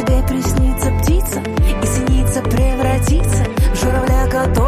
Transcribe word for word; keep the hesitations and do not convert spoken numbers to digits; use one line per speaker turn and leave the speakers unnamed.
тебе приснится птица и синица превратится в журавля, который